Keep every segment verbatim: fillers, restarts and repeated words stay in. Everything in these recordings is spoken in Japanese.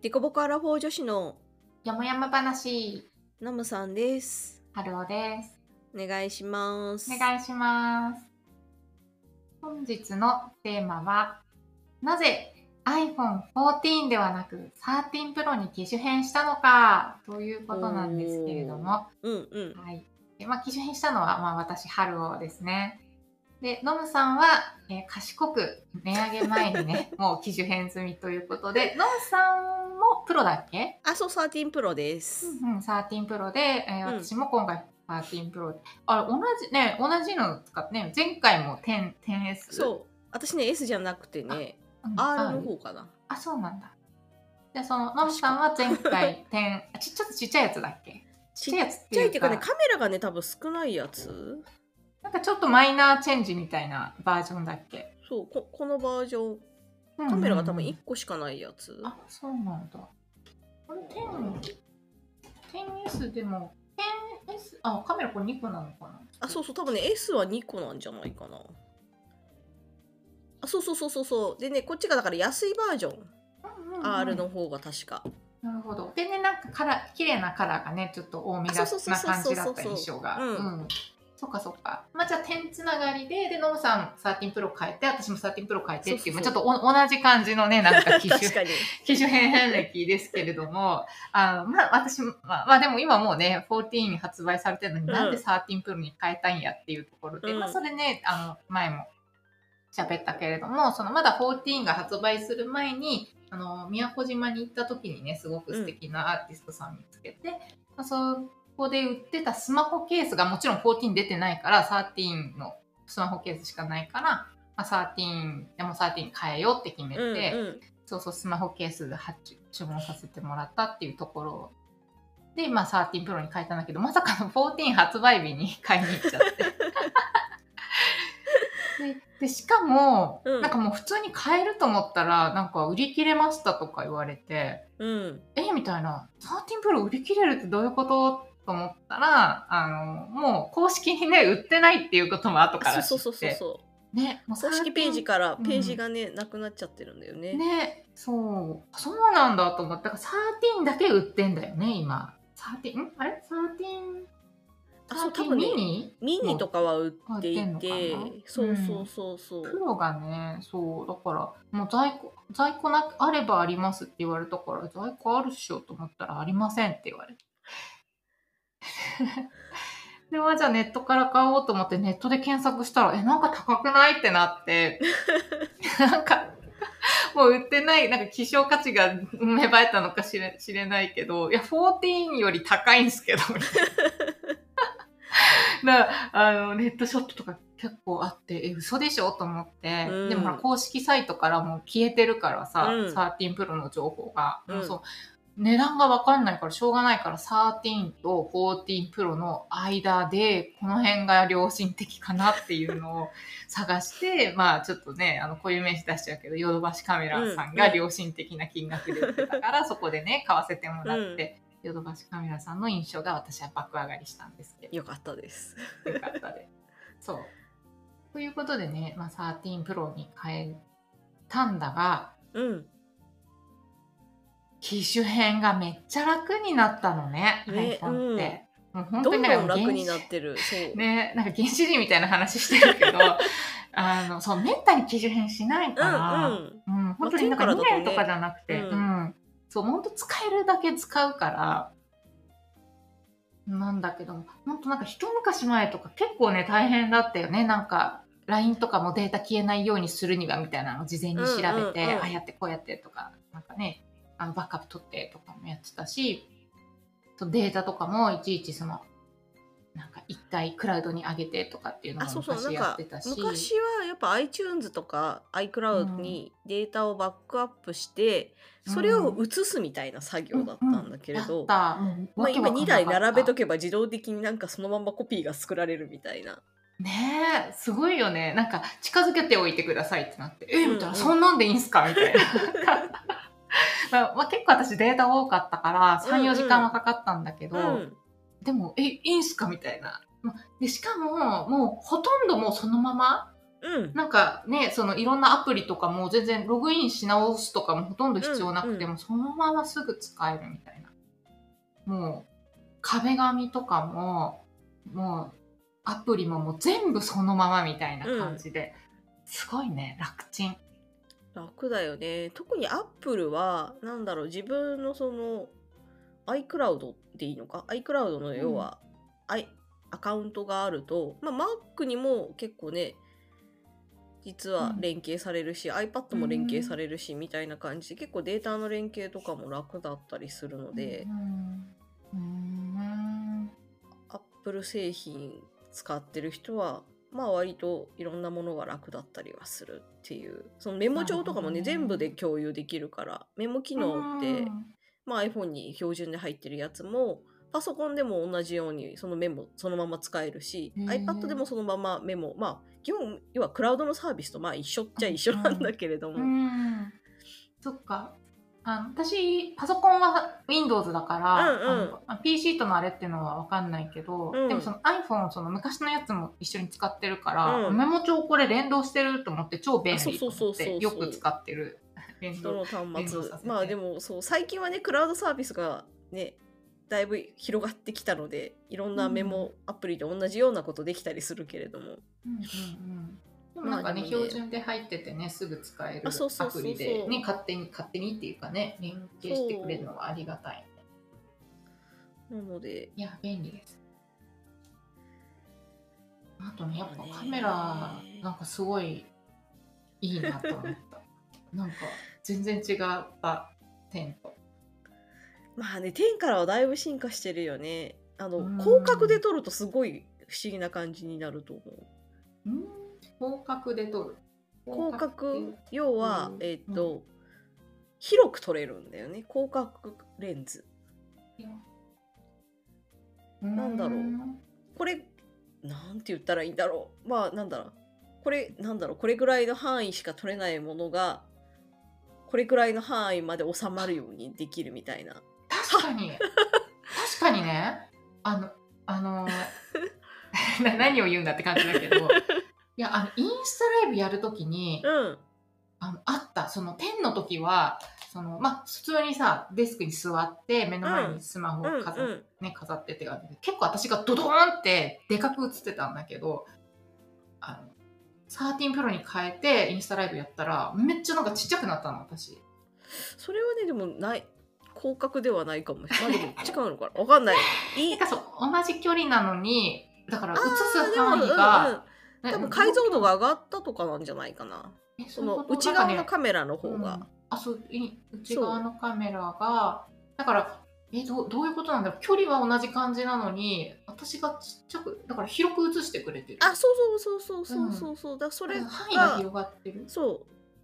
デコボコアラフォー女子のよもやま話、 ナムさんです。 はるおです。 お願いします。 お願いします。本日のテーマは、なぜ アイフォンフォーティーン ではなくサーティーンプロに機種変したのかということなんですけれども、 うんうん。 はい。でまあ、機種変したのは、まあ、私、はるおですね。で、ノムさんは、えー賢く値上げ前にね、もう機種変済みということで、ノムさんもプロだっけ？ あ、そう、サーティーンプロです。 うんうん、サーティーンプロで、えーうん私も今回サーティーンプロで、あ、同じね、同じの使ってね、前回も テン、テンエス。 そう。私ね、S じゃなくてね、 うん、 R の R？ 方かな。 あ、そうなんだ。じゃあそのノムさんは前回テン、あちちょっとちっちゃいやつだっけ？ちっちゃいやつっていうか、 ちっちゃいっていうかね、カメラがね、多分少ないやつ。 なんかちょっとマイナーチェンジみたいなバージョンだっけ？ そう、ここのバージョン、 うんうんうん、 カメラが多分いっこしかないやつ。 あ、そうなんだ。これテン、テンエス でも、テンエス、あ、カメラこれにこなのかな？ あ、そうそう、多分ね、S はにこなんじゃないかな。あ、そうそうそうそうそう。でね、こっちがだから安いバージョン。 うんうんうん、 R の方が確か。 なるほど。でね、なんかカラー、綺麗なカラーがね、ちょっと多めな感じだった印象が。うん。そっかそっか。まあじゃあ点つながりで、で、ノムさんサーティーンプロ変えて、私もサーティーンプロ変えてっていう、まあちょっとお同じ感じのね、なんか機種、機種変歴ですけれども、あの、まあ私も、まあ、まあでも今もうね、フォーティーン発売されてるのに、うん、なんでサーティーンプロに変えたんやっていうところで、うん、まあそれね、あの、前も喋ったけれども、そのまだフォーティーンが発売する前に、あの宮古島に行った時にね、すごく素敵なアーティストさん見つけて、うん、そこで売ってたスマホケースがもちろんフォーティーン出てないから、サーティーンのスマホケースしかないから、まあ、サーティーンでもサーティーン変えようって決めて、うんうん、そうそうスマホケースで発注文させてもらったっていうところで、まあ、サーティーンプロに変えたんだけど、まさかのフォーティーン発売日に買いに行っちゃって。で, でしかも、うん、なんかもう普通に買えると思ったらなんか売り切れましたとか言われて、うん、えみたいな、サーティーンプロ売り切れるってどういうことと思ったら、あのもう公式にね売ってないっていうことも後から知って、 そうそうそうそうね、 もう公式ページからページがね、うん、なくなっちゃってるんだよね。 ね、そうそうなんだと思ったから、サーティーンだけ売ってんだよね今。サーティーンあれサーティーンあ、そう、多分ね、ミニミニとかは売っていて、そうそうそうそう、 うん、プロがね、そうだからもう在庫在庫なあればありますって言われたから、在庫あるっしょと思ったらありませんって言われて。ではじゃあネットから買おうと思ってネットで検索したら、えなんか高くないってなって、なんかもう売ってない、なんか希少価値が芽生えたのかしれ知れないけど、いやフォーティーンより高いんですけど。なあのネットショップとか結構あって、え嘘でしょと思って、うん、でもほら公式サイトからもう消えてるからさ、うん、サーティーンプロの情報が、うん、そう値段が分かんないからしょうがないから、サーティーンとフォーティーンプロの間でこの辺が良心的かなっていうのを探してまあちょっとね、あの固有名詞出しちゃうけど、ヨドバシカメラさんが良心的な金額で売ってたから、うん、そこでね買わせてもらって。うん、ヨドバシカメラさんの印象が私は爆上がりしたんですけど。 よかったです。 よかったです。そう。ということでね、まあ、サーティーンプロに変えたんだが、うん、機種変がめっちゃ楽になったのね、 ね iPhone って。 うん、もう本当にどんどん楽になってる。 そうね、なんか原始人みたいな話してるけど、あのそうめったに機種変しないから、うんうんうん、本当になんかにねんとかじゃなくて、まあ、うんうん、そう本当使えるだけ使うから。なんだけど、本当なんか一昔前とか結構ね大変だったよね。なんか ライン とかもデータ消えないようにするにはみたいなのを事前に調べて、うんうんうん、ああやってこうやってとか、なんかね、あのバックアップ取ってとかもやってたし、データとかもいちいちそのなんか一回クラウドに上げてとかっていうのも昔やってたし、 そうそう、昔はやっぱ iTunes とか iCloud にデータをバックアップして、うん、それを移すみたいな作業だったんだけれど、うんうん、まあ、今にだい並べとけば自動的になんかそのままコピーが作られるみたいな。 ねえ、すごいよね。なんか近づけておいてくださいってなって、えみたいな、そんなんでいいんすかみたいな。まあ、まあ、結構私データ多かったからさん、よじかんはかかったんだけど、うんうん、でもえいいんすかみたいな。でしかももうほとんどもうそのままうん、 なんかね、そのいろんなアプリとかも全然ログインし直すとかもほとんど必要なくても、 うんうん、 そのまますぐ使えるみたいな。もう壁紙とかも、もうアプリももう全部そのままみたいなうん、 感じで、すごいね、楽ちん。 楽だよね。特にアップルは、なんだろう、自分のその iCloud でいいのか ?iCloud のうん。 要は、I、アカウントがあると、まあ、Mac にも結構ね、実はうん。 連携されるし、iPad うも連携ん。 されるし、みたいな感じで、結構データの連携とかも楽だったりするのうで、 ん。うん。 Apple 製品使ってる人は、まあ割といろんなものが楽だったりはするっていう。そのメモなるほど帳とかもね、全部でね。 共有できるから、メモ機う能って、 ん。 まあ iPhone に標準で入ってるやつも、パソコンでも同じようにそのメモそのまま使えるし、 へ iPad でもえ。 そのままメモ、まあ基本、要はクラウドのサービスとまあ一緒っちゃ一緒うん。 なんだけれどうも。 ん。そっか。あの、私、パソコンは Windows だかうら、あんの、ピーシー とのあれっていうのはわかんないけど、 うん。うん。 でもその iPhone、その昔のやつも一緒に使ってるかうら、 ん。 メモ帳これ連動してると思って超あ、 便そうそう利と思って、 そうそうよく使そう。 ってる。連動、 どの端末、 連動させまあでて。 もそう、最近はね、クラウドサービスがね、だいぶ広がってきたので、いろんうん。 なメモアプリで同じようなことできたりするけれども。 うんうんうん。でもまあなんかね、 でもね、 標準で入っててね、すぐ使えあ、そうるアそうそうプリで、ね、 そう。 勝手に、勝手にっていうかね、連携してくれるのそはありがたい。 う。なので、 いや、便利です。あとね、やっまあぱカメラ、 ね。 なんかすごいいいなと思った。なんか全然違った点と。 まあね、天からはだいぶ進化してるよね。あうーの、広角でん。 撮るとすごい不思議な感じになると思う。 うん。広角で撮る。広広角って角、 いう要は、 と、 えっうん。 と、広く撮れるんだよね。広角レンズ。 いや、うーなんだろう。 ん。 これ、なんて言ったらいいんだろう。まあ、なんだろう。これ、なんだろう。これぐらいの範囲しか取れないものが、これぐらいの範囲まで収まるようにできるみたいな。は確かに、確かにね、あの、あの、な何を言うんだって感じだけど、いや、あの、インスタライブやるときに、 うん。 あの、あった。そのペンの時は、その、ま、普通にさ、デスクに座って、目の前にうん。 スマホうん。 をかざうん。 ね、飾ってって感じで、結構私がドドーンってでかく映ってたんだけど、あの、サーティーンプロに変えてインスタライブやったら、めっちゃなんかちっちゃくなったの、私。 それはね、でもない。広角ではないかもしれない。まあでも違うのかな。わかんない。いい。 なんかそう、同じ距離なのに、だからあ映すー、でも、 範囲うんうん。 が、え、 多分解像度どうどうが上がったとかなんじゃないかな。 え、 そのそういうことな内側のんかね、 カメラの方が。 うん。あ、そう、い内側そう。 のカメラが、だから、え、どうどういうことなんだろう。距離は同じ感じなのに、私がちっちゃく、だから広く映してくれてあ、 る。 そうそうそうそうそううん。 そうそう。だそれだから範囲がが、 広がってる。 そう。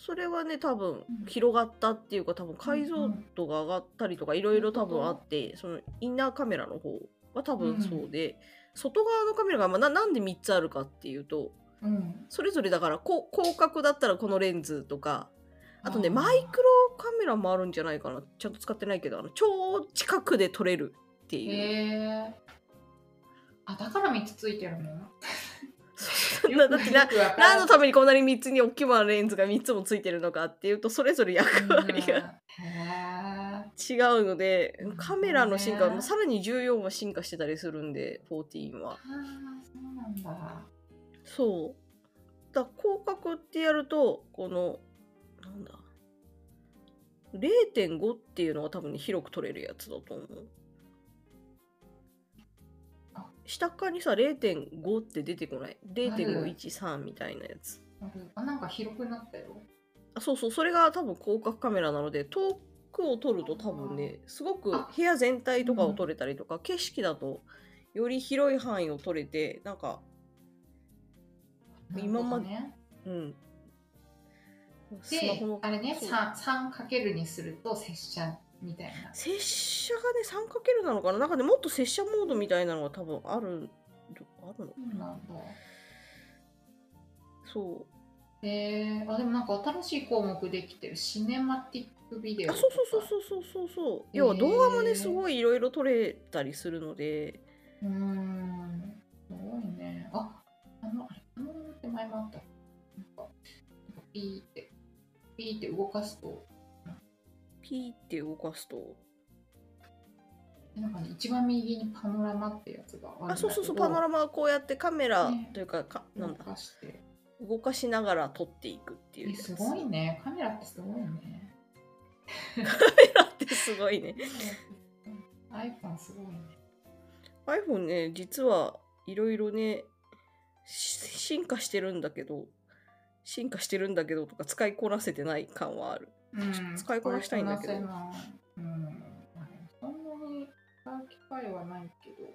それはね、多分うん。 広がったっていうか、多分うん解像うん。 度が上がったりとか、いろそういういろ多分あこと？ って、そのインナーカメラの方は多分そうん。 うで、外側のカメラが、まあ、ななんでみっつあるかっていうと、 うん。 それぞれだから、こ広角だったらこのレンズとか、あとね、マイクああ。 ロカメラもあるんじゃないかな。ちゃんと使ってないけど、あの超近くで撮れるってへいう。 え。あ、だからみっつついてるの？よなくだってな、 よくわからん。 何のためにこんなにみっつに大きなレンズがみっつもついてるのかっていうと、それぞれ役うん。 割がへえ。 違うので、 なるカメほどラの進化、もうね。 さらにじゅうよんは進化してたりするんで、じゅうよんあは。 あ、そうなんだ。 そう。だ広角ってやると、この、なんだ、れいてんご っていうのが多分ね、広く撮れるやつだと思う。 あ、 下側にさ、れいてんご って出てこない？ ある。 れいてんごいちさん みたいなやつ。 ある。あ、なんか広くなったよ。 あ、そうそう、それが多分広角カメラなので、遠くを撮ると多分あね、すごあ。 くあ、 部屋全体とかを撮うん。 れたりとか、景色だとより広い範囲を撮れて、なんかなるほ今まで、 どね。 うん、スマホで、 の、 あれね、 そう、 さん、さんかけるにすると拙者みたいな。 拙者がね、さんかけるなのかな、なんかね、もっと拙者モードみたいなのが多分ある、あるのかそうな。 なんだ。 そう。 えー、あ、でもなんか新しい項目できてる。シネマティックビデあ、 オそうとか。 そうそうそうそうそう。 え要は動画もね、すー、 ごいいろいろ撮れたりするので、 うーん、すごいね。あ、あの、あれ、あのって前もあった。 ピーって、ピーって動かすと。 ピーって動かすと。 なんかね、一番右にパノラマってやつがあるんだけど。 あ、そうそうそう、パノラマはこうやってカメラというか、ね、かなんだ動かして動かしながら撮っていくっていうやつ。 すごいね、カメラってすごいね。 カメラってすごいね。 iPhone すごいね。 iPhone ね、実はいろいろね、進化してるんだけど、進化してるんだけどとか使いこなせてない感はある。 うん、 使いこなしたいんだけど。 うん、そんなに使う機会はないけど。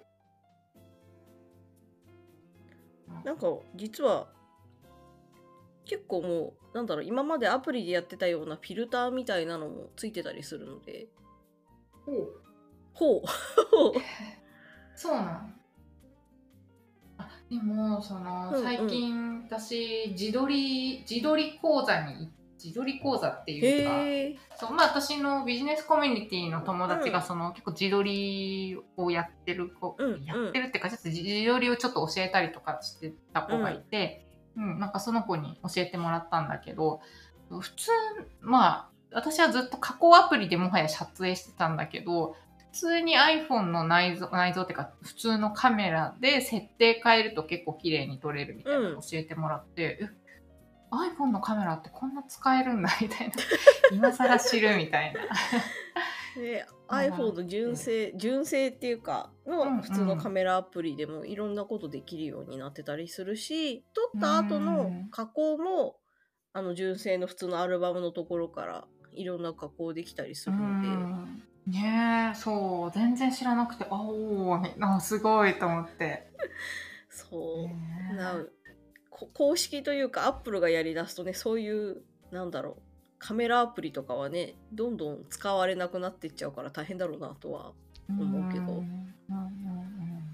なんか実は結構もうなんだろう、今までアプリでやってたようなフィルターみたいなのもついてたりするので。 ほう。 ほう。 そうなの。あ、でもその、うんうん、最近私自撮り自撮り講座に自撮り講座っていうか、そう、まあ、私のビジネスコミュニティの友達がその、うん、結構自撮りをやってる子、うんうん、やってるっていうかちょっと自撮りをちょっと教えたりとかしてた子がいて、うんうん、なんかその子に教えてもらったんだけど、普通まあ私はずっと加工アプリでもはや撮影してたんだけど、普通に iPhone の内蔵内蔵っていうか普通のカメラで設定変えると結構綺麗に撮れるみたいなのを教えてもらって、うんiPhone のカメラってこんな使えるんだみたいな今更知るみたいなで iPhone の純正純正っていうかの普通のカメラアプリでもいろんなことできるようになってたりするし、撮った後の加工もあの純正の普通のアルバムのところからいろんな加工できたりするので、 ねえ、そう全然知らなくて、あおーすごいと思ってそうな公式というかアップルがやりだすとね、そういうなんだろうカメラアプリとかはねどんどん使われなくなっていっちゃうから大変だろうなとは思うけど、うんうんうん、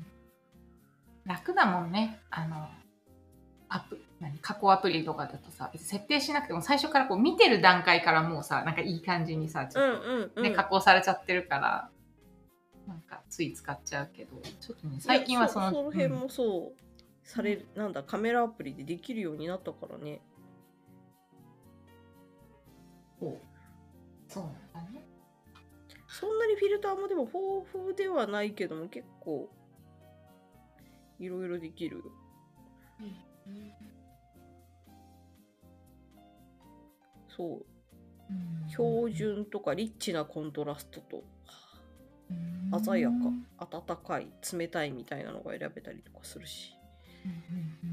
楽だもんね。あのアプ何加工アプリとかだとさ、設定しなくても最初からこう見てる段階からもうさ、なんかいい感じにさちょっと、ねうんうんうん、加工されちゃってるからなんかつい使っちゃうけど、ちょっとね最近はそのその辺もそう、うんされるなんだカメラアプリでできるようになったからね。 おそうなんだね。 そんなにフィルターもでも豊富ではないけども結構いろいろできるよ。うんうん、そう、うん、標準とかリッチなコントラストと、うん、鮮やか、温かい、冷たいみたいなのが選べたりとかするし。うんうんうん、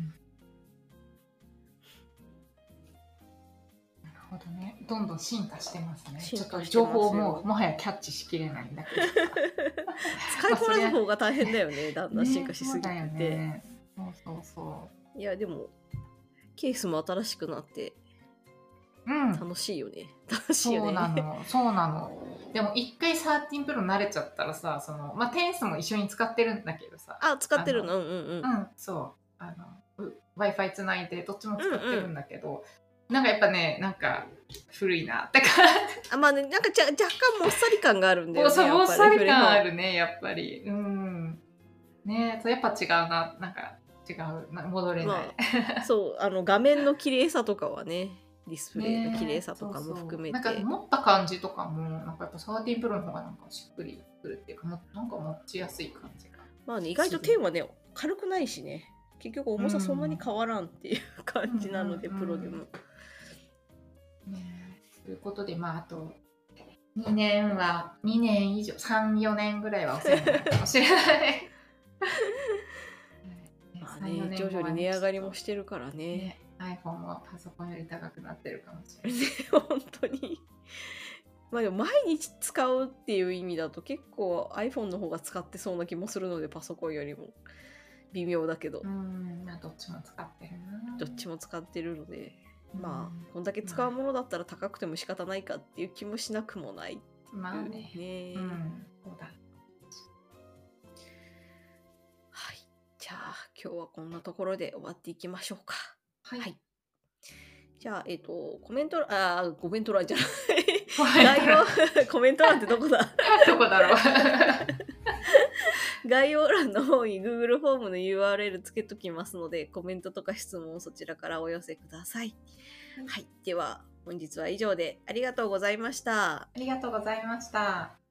なるほどね。どんどん進化してますね。ちょっと情報ももはやキャッチしきれないんだけど使いこなす方が大変だよね。だんだん進化しすぎて、 ね、そうそうそう。 いやでもケースも新しくなって楽しいよね、うん、楽しいよね。 そうなのそうなの。でも一回じゅうさんプロ慣れちゃったらさ、そのまあテンスも一緒に使ってるんだけどさ、 あ使ってるのうんうんうん、 うん、そうあの Wi-Fi つないでどっちも使ってるんだけど、うんうん、なんかやっぱねなんか古いなって感じ。 あまあねなんかじゃ若干もっさり感があるんだよね。 もっさり感あるねやっぱり。うんねそうやっぱ違うななんか違うな戻れない。 まあ、そうあの画面の綺麗さとかはね。ディスプレイの綺麗さとかも含めて、 ね、そうそうなんか持った感じとかもなんかやっぱじゅうさんプロの方がなんかしっくりくるっていうかなんか持ちやすい感じが。 まあね意外と剣はね軽くないしね結局重さそんなに変わらんっていう感じなので、うん、プロでも。 ねということでまああとにねんはにねん以上さん、よねんぐらいはお世話になるかもしれない。 まあね徐々に値上がりもしてるからね。ね iPhone はパソコンより高くなってるかもしれない。 本当に。まあでも毎日使うっていう意味だと結構 iPhone の方が使ってそうな気もするのでパソコンよりも微妙だけど。 うん、まあどっちも使ってるな。 どっちも使ってるので、まあこんだけ使うものだったら高くても仕方ないかっていう気もしなくもない。 まあね。ねうん、そうだ。 はい。じゃあ今日はこんなところで終わっていきましょうか。はい。はい、じゃあ、えっ、ー、と、コメント欄、あ、コメント欄じゃない。概要、コメント欄ってどこだどこだろう概要欄の方に Google フォームの ユーアールエル つけときますので、コメントとか質問をそちらからお寄せください。はい、では本日は以上でありがとうございました。 ありがとうございました。